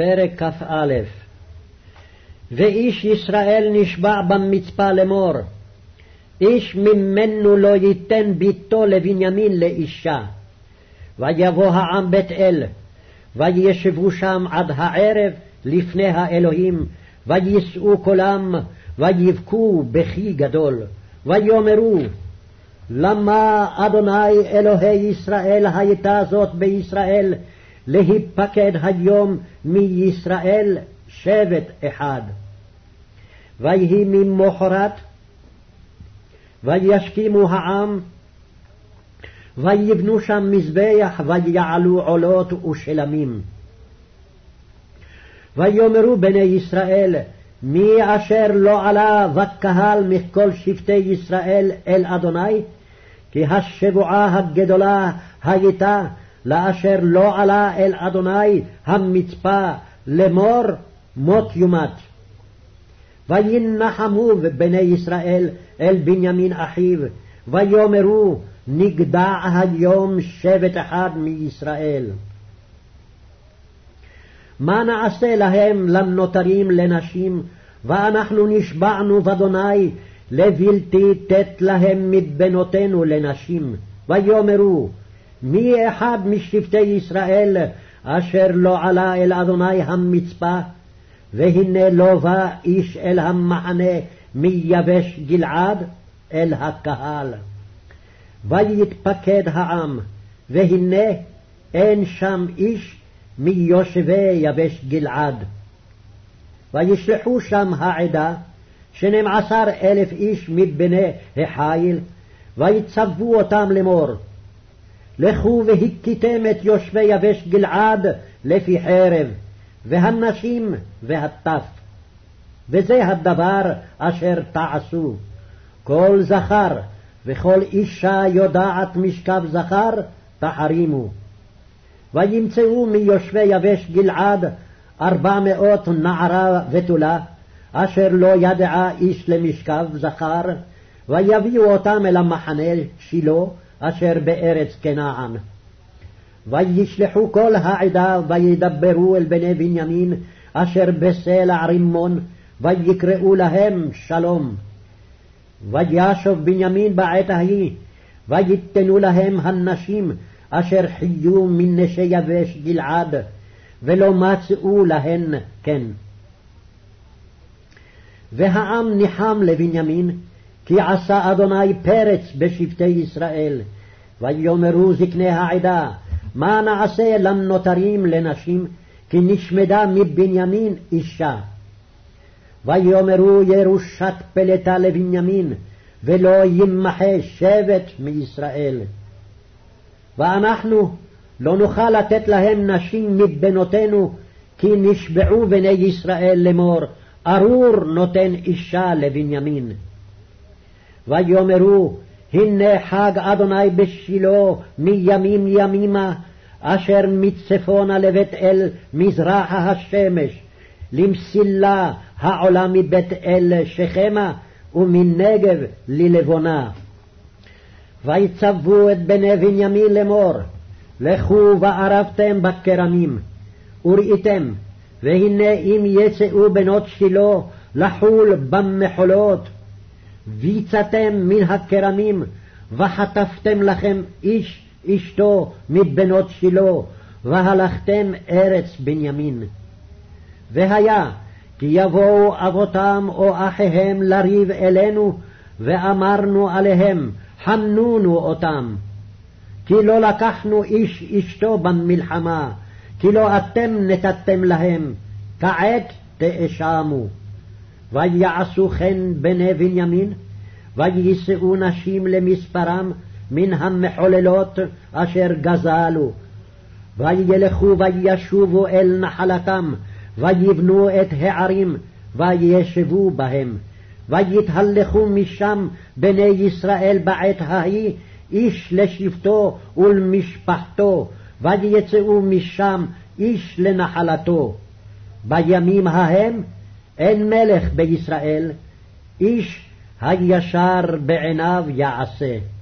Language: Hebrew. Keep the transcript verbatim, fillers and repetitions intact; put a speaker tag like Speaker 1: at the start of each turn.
Speaker 1: פרק כ"א. ואיש ישראל נשבע במצפה לאמור, איש ממנו לא ייתן ביתו לבנימין לאישה. ויבוא העם בית אל, וישבו שם עד הערב לפני האלוהים, ויישאו קולם, ויבכו בכי גדול, ויאמרו, למה אדוני אלוהי ישראל הייתה זאת בישראל, להיפקד היום מישראל שבט אחד. ויהי ממחרת, וישכימו העם, ויבנו שם מזבח, ויעלו עולות ושלמים. ויאמרו בני ישראל, מי אשר לא עלה בקהל מכל שבטי ישראל אל אדוני? כי השבועה הגדולה הייתה לאשר לא עלה אל אדוני המצפה לאמור מות יומת. וינחמו בני ישראל אל בנימין אחיו, ויאמרו, נגדע היום שבט אחד מישראל. מה נעשה להם לנותרים לנשים? ואנחנו נשבענו באדוני לבלתי תת להם מבנותינו לנשים. ויאמרו, מי אחד משבטי ישראל אשר לא עלה אל אדוני המצפה? והנה לא בא איש אל המחנה מיבש גלעד אל הקהל. ויתפקד העם, והנה אין שם איש מיושבי יבש גלעד. וישלחו שם העדה שנים עשר אלף איש מבני החיל, ויצוו אותם לאמור, לכו והכיתם את יושבי יבש גלעד לפי חרב, והנשים והטף. וזה הדבר אשר תעשו, כל זכר וכל אישה יודעת משכב זכר תחרימו. וימצאו מיושבי יבש גלעד ארבע מאות נערה ותולה, אשר לא ידעה איש למשכב זכר, ויביאו אותם אל המחנה שילה, אשר בארץ כנען. וישלחו כל העדה, וידברו אל בני בנימין, אשר בסלע רימון, ויקראו להם שלום. וישוב בנימין בעת ההיא, ויתנו להם הנשים, אשר חיו מנשי יבש גלעד, ולא מצאו להן כן. והעם ניחם לבנימין, כי עשה אדוני פרץ בשבטי ישראל. ויאמרו זקני העדה, מה נעשה לנותרים לנשים, כי נשמדה מבנימין אישה. ויאמרו ירושת פלטה לבנימין, ולא ימחה שבט מישראל. ואנחנו לא נוכל לתת להם נשים מבנותינו, כי נשבעו בני ישראל לאמור, ארור נותן אישה לבנימין. ויאמרו, הנה חג אדוני בשילה מימים ימימה, אשר מצפונה לבית אל מזרחה השמש, למסילה העולה מבית אל שכמה, ומנגב ללבונה. ויצוו את בני בנימין לאמור, לכו וערבתם בכרמים, וראיתם, והנה אם יצאו בנות שילה לחול במחולות, ויצאתם מן הכרמים, וחטפתם לכם איש אשתו מבנות שילה, והלכתם ארץ בנימין. והיה כי יבואו אבותם או אחיהם לריב אלינו, ואמרנו עליהם, חנונו אותם, כי לא לקחנו איש אשתו במלחמה, כי לא אתם נתתם להם, כעת תאשמו. ויעשו כן בני בנימין, ויישאו נשים למספרם מן המחוללות אשר גזלו. וילכו וישובו אל נחלתם, ויבנו את הערים, וישבו בהם. ויתהלכו משם בני ישראל בעת ההיא, איש לשבטו ולמשפחתו, ויצאו משם איש לנחלתו. בימים ההם אין מלך בישראל, איש הישר בעיניו יעשה.